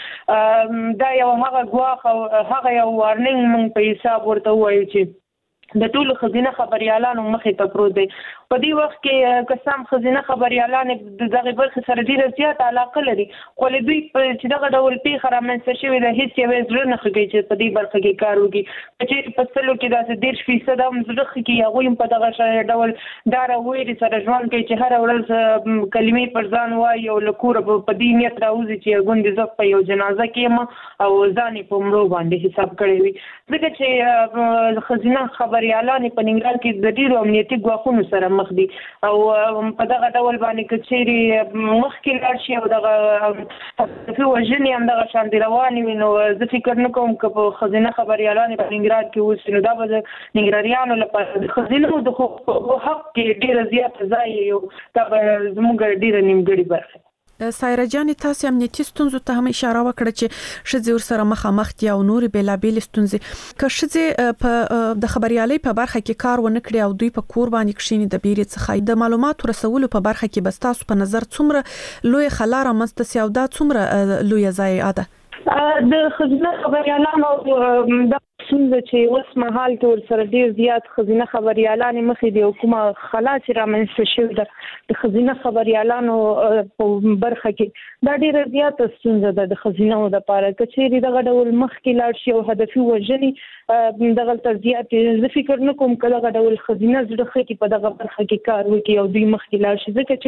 Speaker 15: کېدل دا یو هغه ګواښ او هغه یو وارنینګ موږ په حساب ورته ووایو چې د ټولو خزینه خبريالانو مخې ته پروت دی. په دې وخت کې قسم خزینه خبريالان د دغه برخې سره ډیره زیاته علاقه لري خو له دوی چې دغه ډول پیښه رامنځته شوې ده هیڅ یو زړه نه ښه کوي چې په دې برخه کې کار وکړي. چې په سلو کې داسې 10% هم زړه ښه کوي هغوی په دغه ډول دا راویرې سره ژوند کوي چې هره ورځ کلمې پر ځان وایي او له کوره په دې نیت راوځي چې ګوندې زه په یو جنازه کې یم او ځان یې په مړو باندې حساب کړی وي. ځکه چې خزینه خبريالان په ننګرهار کې د ډیرو امنیتي ګواښونو سره مخ دي او په دغه ډول باندې که چیرې مخکې لاړ شي او دغه هدفي وژنې هم دغه شان روانې وي نو زه فکر نه کوم که په خزینه خبريالان په ننګرهار کې اوسي نو دا به د ننګرهاریانو لپاره د خزینو د حق کې ډیره زیاته ځای او دا به زموږ ډیره نیمګړې برخه.
Speaker 13: سایره جاني تاسو امنیتي ستونزو ته هم اشاره وکړه چې ښځې ورسره مخامخ دي او نور بیلابېل ستونزې که ښځې په د خبريالۍ په برخه کې کار ونه کړي او دوی په کور باندې کښیني د بیرې څخه د معلوماتو رسولو په برخه کې بس تاسو په نظر څومره لوی خلا رامنځته سي او دا څومره لوی ضایعه ده؟
Speaker 15: د خزینه خبريالانو د څنګه چې اوس مهال کې ورسره ډیر زیات خزینه خبريالان مخې دی او کومه خلا چې رامنځته شوې ده د خزینه خبريالانو په برخه کې دا ډیره زیاته ستونزه ده د خزینه لپاره که چیرې دغه ډول مخکې لاړ شي او هدفي وژنې دغه ته زیات زه فکر نه کوم که دغه ډول خزینه زړه ښه په دغه برخه کې کار وکړي او دوی مخکې لاړ شي ځکه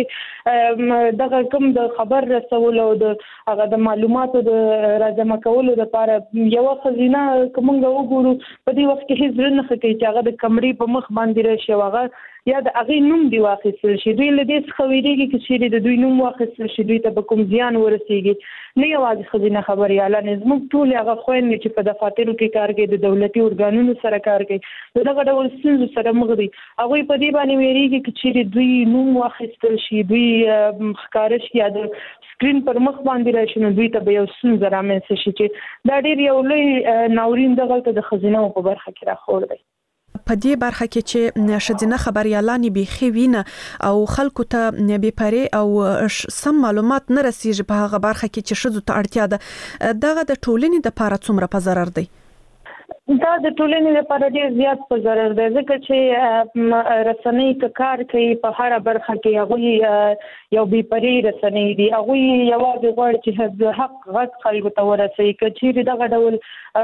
Speaker 15: چې دغه کوم د خبر رسولو او د هغه د معلوماتو د راجمع کولو لپاره یو خزینه کومه ګورو په دې وخت کې هیڅ نه ښه کوي چې هغه د کمرې په مخ باندې راشي او هغه یا د هغې نوم دی واخیستل شي دوی له دې څخه ویرېږي چې چیرې د دوی نوم واخیستل شي دوی ته به کوم زیان ورسېږي نه یوازې ښځینه خبریالان زموږ ټولې هغه خویندې چې په دفاترو کې کار کوي د دولتي ارګانونو سره کار کوي د دغه ډول ستونزو سره مخ دي هغوی په دې باندې ویرېږي چې چیرې دوی نوم واخیستل شي دوی ښکاره شي یا د سکرین پر مخ باندې راشي نو دوی ته به یو ستونزه رامنځته شي چې دا ډېر یو لوی ناورین دغلته د ښځینه‌و په برخه کې راخور دی.
Speaker 13: په دې برخه کې چې ښځینه خبريالان بیخي وینه او خلکو ته بې پرې او سم معلومات نه رسیږي په هغه برخه کې چې ښځو ته اړتیا ده دغه د ټولنې د لپاره څومره په ضرر دی؟
Speaker 15: دا د ټولنې لپاره ډیر زیات په ضرر دی ځکه چې رسنۍ کار کوي په هر برخه کې هغه یو بې پرې رسنۍ دي هغه یوازې غواړي چې حق غږ خلکو ته ورسوي که چیرې دغه ډول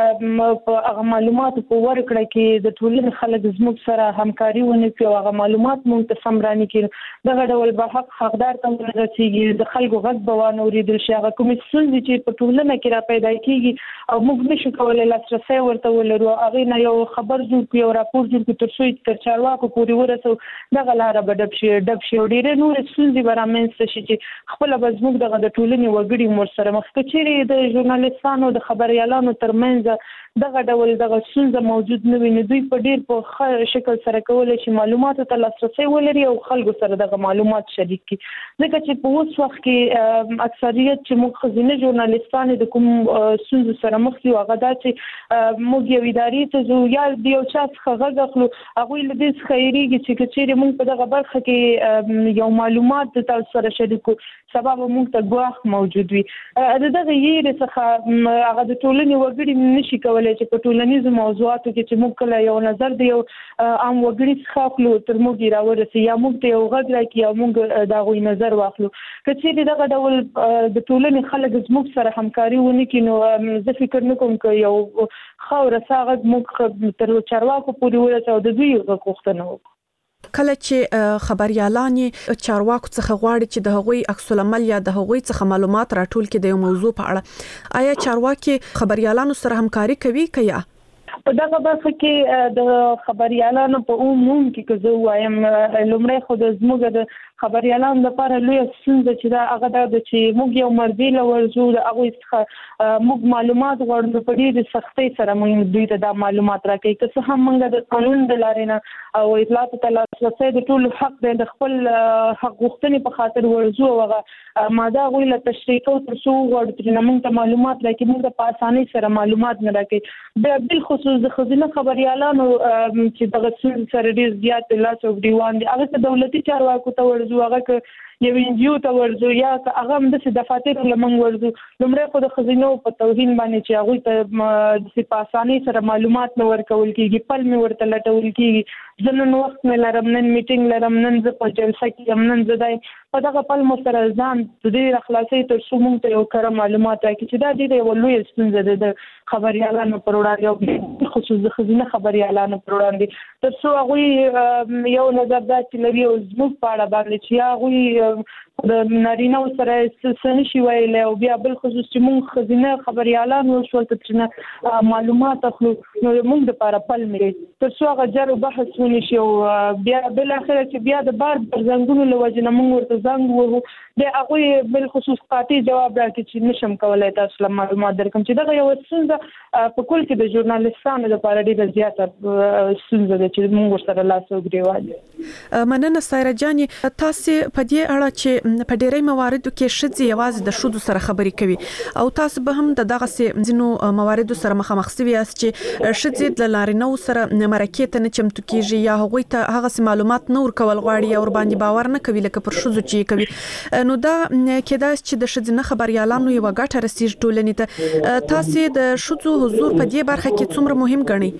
Speaker 15: په هغه معلوماتو په ورکړه کې د ټولنې خلک زموږ سره همکاري ونه کوي او هغه معلومات موږ ته سم رانه کړي دغه ډول به حقدار ته ورسیږي د خلکو غږ به وانه اورېدل شي هغه کومې ستونزې چې په ټولنه کې را پیدا کیږي او موږ نشو کولی لاسرسی ورته ولرو هغه نه یو خبر جوړ کړو یو راپور جوړ کړو تر څو تر چارواکو پورې ورسو دغه لاره به ډب شي او ډېرې نورې ستونزې به رامنځته شي چې خپله به زموږ دغه د ټولنې وګړي ورسره مخ که چیرې د ژورنالستانو د خبریالانو ترمنځ دغه ډول دغه ستونزه موجود نه وي نو دوی په ډېر په ښه شکل سره کولی شي معلوماتو ته لاسرسی ولري او خلکو سره دغه معلومات شریک کړي ځکه چې په اوس وخت کې اکثریت چې موږ ښځینه ژورنالستانې د کوم ستونزو سره مخ یو هغه دا چې موږ یو ادارې ته ځو یا د یو چا څخه غږ اخلو هغوی له دې څخه هېرېږي چې که چیرې موږ په دغه برخه کې یو معلومات د تاسو سره شریک کړو سبا به موږ ته ګواښ موجود وي د دغه یېرې څخه هغه د ټولنې وګړي نشي کولی چې په ټولنیزو موضوعاتو کې چې موږ کله یو نظر د یو عام وګړي څخه اخلو تر موږ یې راورسي یا موږ ته یو غږ راکړي او موږ د هغوی نظر واخلو که چیرې دغه ډول د ټولنې خلک زموږ سره همکاري ونه کړي نو زه فکر نه کوم که یو ښه او رسا غږ موږ تر چارواکو پورې ورسوو او د دوی غږ غوښتنه وکړو
Speaker 13: کله چې خبريالان چارواکو څخه غواړي چې د هغوی عکس العمل یا د هغوی څخه معلومات راټول کړي د یو موضوع په اړه آیا چارواکي خبريالانو سره همکاري کوي کیا
Speaker 15: په دغه برخه کې د خبريالانو په عموم کې که زه وایم لومړی خو د زموږ د خبريالانو لپاره لویه ستونزه چې دا هغه ده چې موږ یو مربي له ورځو د هغوی څخه موږ معلومات غواړو نو په ډېرې سختۍ سره موږ دوی ته دا معلومات راکوي که څه هم موږ د قانون د لارې نه او اطلاعاتو ته لاسرسی د ټولو حق دی د خپل حق غوښتنې په خاطر ورځو او هغه ماده هغوی له تشریح کوو تر څو وغواړو چې موږ ته معلومات راکړي موږ ته په اسانۍ سره معلومات نه راکوي بیا بالخصوص د ښځینه خبریالانو چې دغه ستونزې سره ډېر زیات لاس او ګریوان دي هغه ته دولتي چارواکو ته ورځو هغه که یو NGO ته ورځو یا که هغه هم داسې دفاترو له موږ ورځو لومړی خو د ښځینو په توهین باندې چې هغوی ته داسې په اسانۍ سره معلومات نه ورکول کېږي پل مې ورته لټول کېږي زه نن وخت مې لرم نن میټینګ لرم نن زه په جلسه کې یم نن زه دا په دغه پل مو سره ځان د دې راخلاصوي تر څو موږ ته یو کره معلومات راکړي چې دا ډېره یوه لویه ستونزه ده د خبریالانو پر وړاندې او خصوص د ښځینه خبریالانو پر وړاندې تر څو هغوی یو نظر داسې لري او زموږ په اړه باندې چې یا هغوی د نارینهو سره څه نشي ویلی او بیا بالخصوص چې موږ ښځینه خبریالان وشول ته ترېنه معلومات اخلو نو موږ دپاره پل مې تر څو هغه جر و بحث ونشي او بیا بالاخره چې بیا د بار پر زنګونو له وجې نه موږ ورته زنګ وهو بیا هغوی بالخصوص قاطع جواب راکړي چې نشم کولی تاسو له معلومات درکړم چې دغه یوه ستونزه په کل کې د ژورنالستانو لپاره ډېره زیاته ستونزه ده چې موږ ورسره لاس او ګرېوان یو
Speaker 13: مننه سایره جانې تاسې په دې اړه چې په ډېری مواردو کې ښځې یوازې د ښځو سره خبرې کوي او تاسو به هم د دغسې ځینو مواردو سره مخامخ سوي یاست چې ښځې د نارینهو سره مرکې ته نه چمتو کېږي یا هغوی ته هغسې معلومات نه ورکول غواړي یا ورباندې باور نه کوي لکه پر ښځو چې یې کوي نو دا کېدای شي چې د ښځینه خبریالانو یوه ګټه رسیږي ټولنې ته تاسې د ښځو حضور په دې برخه کې څومره مهم ګڼئ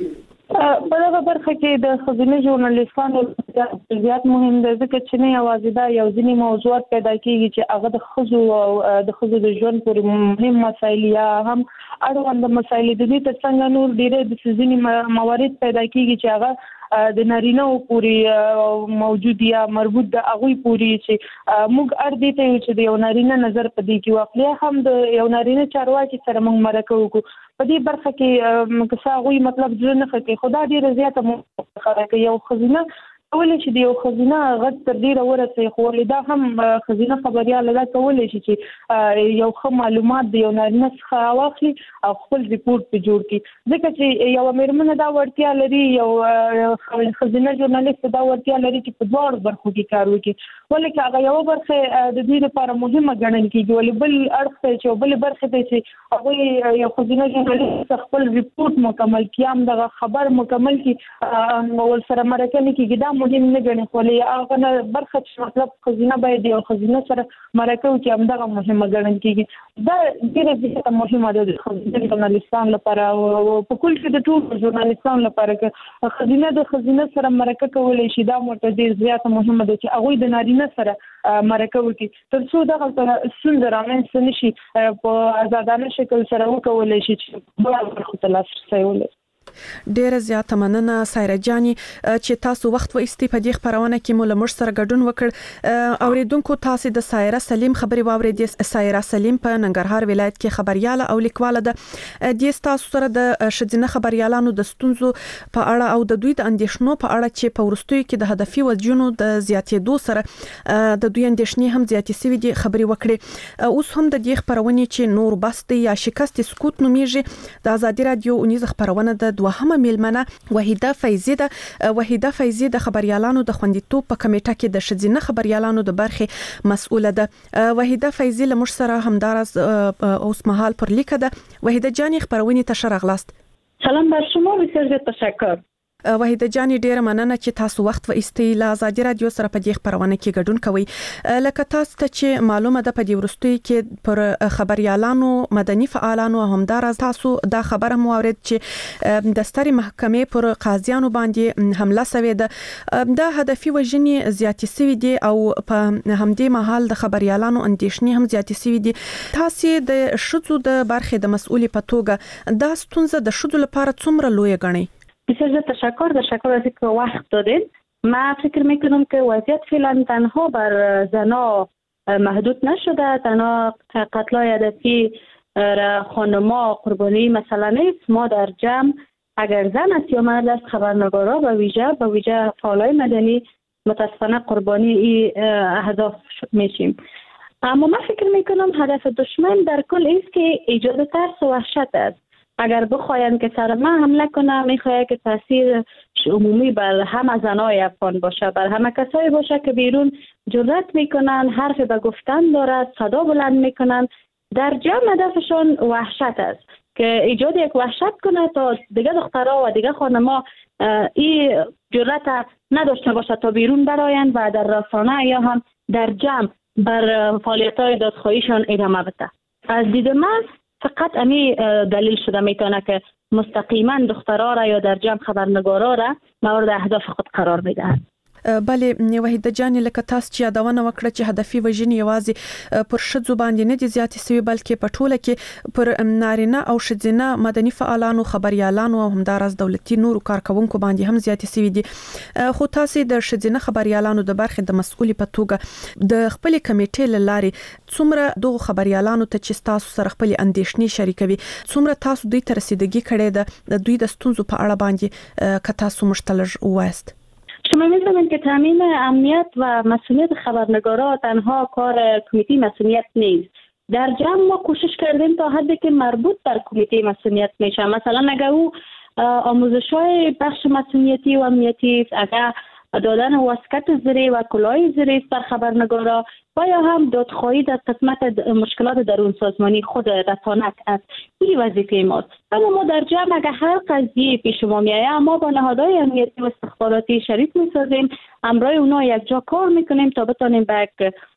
Speaker 15: په دغه برخه کې د ښځینه ژورنالستانو زیات مهم دی ځکه چې نه یوازې دا یو ځینې موضوعات پیدا کېږي چې هغه د ښځو او د ښځو د ژوند پورې مهم مسایل یا هم اړوند مسایل د دې تر څنګ نور ډېرې د ځینې موارد پیدا کېږي چې هغه د نارینهو پورې موجود یا مربوط د هغوی پورې چې موږ اړ دې ته یو چې د یو نارینه نظر په دې کې واخلي هم د یو نارینه چارواکي سره موږ مرکه وکړو په دې برخه کې که څه هغوی مطلب زړه نه ښه کوي خو دا ډېره زیاته مخه کوي یو ښځینه کولی شي د یو ښځینه غږ تر ډېره ورسوي خو ولې دا هم ښځینه خبریاله دا کولی شي چې یو ښه معلومات د یو نارینه څخه واخلي او خپل ریپورټ پرې جوړ کړي ځکه چې یوه مېرمنه دا وړتیا لري یو ښځینه ژورنالست دا وړتیا لري چې په دواړو برخو کې کار وکړي ولې که هغه یوه برخه د دې لپاره مهمه ګڼل کېږي ولې بل اړخ ته چې بلې برخې ته چې هغوی یو ښځینه ژورنالست خپل ریپورټ مکمل کړي هم دغه خبر مکمل کړي ورسره مرکه نه کېږي دا مهم نه ګڼي، ولی هغه برخه چې مطلب خزینه باید یو خزینه سره مرکه وکړي همدغه مهمه ګڼل کېږي. دا ډېره زیاته مهمه ده د خزینه ژورنالیستانو لپاره او په کل کې د ټولو ژورنالیستانو لپاره که خزینه د خزینه سره مرکه کولی شي دا ورته ډېر زیاته مهمه ده چې هغوی د نارینه سره مرکه وکړي تر څو دغه ستونزه رامنځته نه شي په ازادانه شکل سره وکولی شي چې بله برخو ته لاسرسی ولري.
Speaker 13: ډیره زیاته مننه سایره جاني چې تاسو وخت وایستي په دې خبرونه کې مو لمر سره ګډون وکړ. اوریدونکو تاسو د سایره سلیم خبري واورېدې. سایره سلیم په ننګرهار ولایت کې خبرياله او لیکواله ده. د تاسو سره د شذینه خبريالانو د ستونزو په اړه او د دوی د اندیشنو په اړه چې په ورستیو کې د هدفي وجونو د زیاتېدو سره د دوی اندیشنې هم زیاتې سوي دي خبري وکړي. اوس هم د دې خبرونه چې نور بست یا شکست سکوت نومیږي د ازادي رادیو اونیز خبرونه د دوهمه میلمنه وحیده فیضی ده. وحیده فیضی د خبريالانو د خوندیتوب په کمیټه کې د شذینه خبريالانو د برخې مسؤله ده. وحیده فیضی له موږ سره همدارس اوس مهال پر لیکه ده. وحیده جانی خبرونه ته راغلاست.
Speaker 15: سلام بر شما، بسیار زیاد تشکر.
Speaker 13: وحیده جانی ډیره مننه چې تاسو وخت و استیلا ازادي رادیو سره په دې خبرونه کې ګډون کوي. لکه تاسو ته چې معلومه ده په دې ورستوي کې پر خبريالانو مدني فعالانو همدار تاسو دا خبره مو اورید چې د ستري محکمې پر قاضیانو باندې حمله شوې ده. دا هدفي وژنې زیاتې شوې دي او په همدې مهال د خبريالانو اندیشنې هم زیاتې شوې دي. تاسو د شذو د برخې د مسؤلې په توګه دا ستونزه د شذو لپاره څومره لوی ګڼئ؟
Speaker 15: بسیار تشکر از اینکه وقت دادید. من فکر میکنم که وضعیت فعلا تنها بر زنا محدود نشده، تنها قتلای هدفی خانما قربانی مسئله نیست. ما در جمع اگر زن است یا مرد است خبرنگارا به ویژه فعالای مدنی متاسفانه قربانی این اهداف میشیم. اما من فکر میکنم هدف دشمن در کل است که ایجاد ترس و وحشت است. اگر بخواین که سر ما حمله کنه میخواد که تاثیر عمومی بر همه زنای افغان باشه، بر همه کسایی باشه که بیرون جرأت میکنن، حرف به گفتن دارد، صدا بلند میکنن. در جمع هدفشون وحشت است که ایجاد یک وحشت کنه تا دیگه دخترها و دیگه خانما این جرأت نداشته باشه تا بیرون براین و در رسانه یا هم در جمع بر فعالیت‌های دادخواهیشون ادامه بده. از دید من فقط امی دلیل شده میتونه که مستقیما دخترها را یا در جمع خبرنگارا را مورد اهداف خود قرار میدهند.
Speaker 13: بله وحیده جان لکه تاسو چې یادونه وکړه چې هدفي وژنې یوازې پر ښځو باندې نه دي زیاتې سوي بلکې په ټوله کې پر نارینه او ښځینه مدني فعالانو خبريالانو او همدارس دولتي نورو کارکونکو باندې هم زیاتې سوي دي. خو تاسو د ښځینه خبريالانو د برخې د مسؤلې په توګه د خپل کمیټې لاري څومره دغه خبريالانو ته چې تاسو سره خپل اندیشنې شریکوي څومره تاسو دوی ته رسیدګي کړې ده د دوی د ستونزو په اړه باندې که تاسو مشتلج وایست؟
Speaker 15: شما می‌دونید که تامین امنیت و مسئولیت خبرنگارا تنها کار کمیته مسئولیت نیست. در جمع ما کوشش کردیم تا حدی که مربوط در کمیته مسئولیت میشه. مثلا اگر او آموزش‌های بخش مسئولیتی و امنیتی، اگر دادن واسکت زری و کلاه زری بر خبرنگارا و یا هم دادخواهی در قسمت مشکلات درون سازمانی خود رسانت است. این وظیفه ماست. اما ما در جمع اگر هر قضیه پیش ما میآید ما با نهادهای امنیتی و استخباراتی شریک میسازیم، همراه اونا یک جا کار میکنیم تا بتونیم به یک